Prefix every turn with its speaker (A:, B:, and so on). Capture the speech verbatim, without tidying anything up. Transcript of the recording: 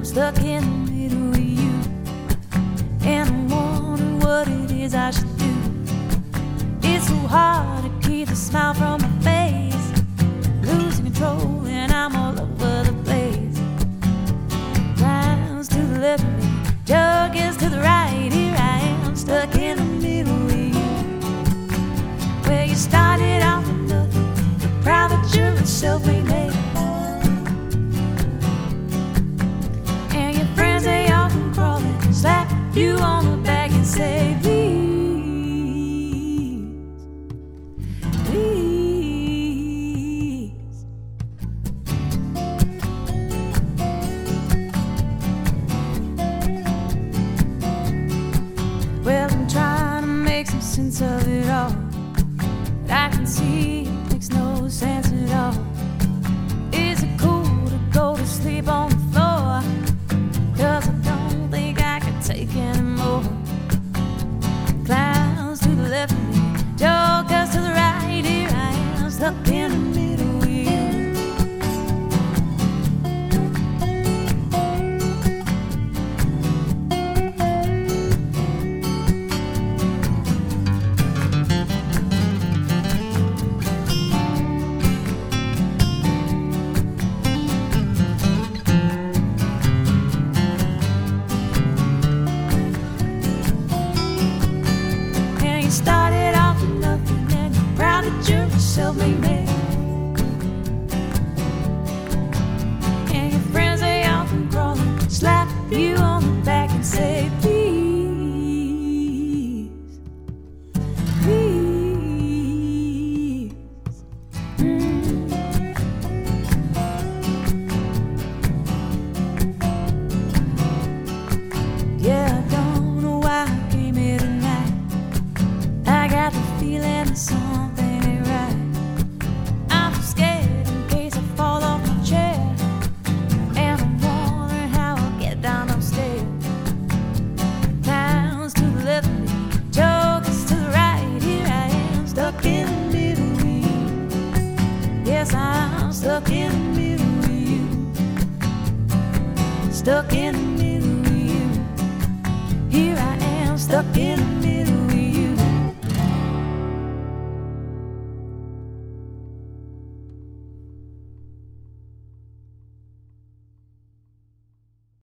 A: stuck in the middle with you, and I'm wondering what it is I should do. It's so hard to keep the smile from my face, losing control and I'm all over the place. Clowns to the left of me, juggies to the right. Here I am, stuck in the middle with you. Where you started off with nothing, you're proud that you're a self-made man, and your friends, they all come crawling, slap you on the back and say, please, please. Well, I'm trying to make some sense of it all, but I can see it makes no sense at all. Is it cool to go to sleep on the floor? 'Cause I don't think I can take anymore. Clowns to the left of me, jokers to the right. Here I am, stuck in the middle with you. You started off with nothing and you're proud that you're a self-made man, and your friends, they all come crawling, slap you on the back and say, please, please. Mm. Yeah, I don't know why I came here tonight. I got the feeling that something ain't right. I'm so scared in case I fall off my chair, and I'm wondering how I'll get down those stairs. Clowns to the left of me, jokers to the right. Here I am, stuck in the middle with you. Yes, I'm stuck in the middle with you. Stuck in the middle with you. Here I am, stuck in the middle.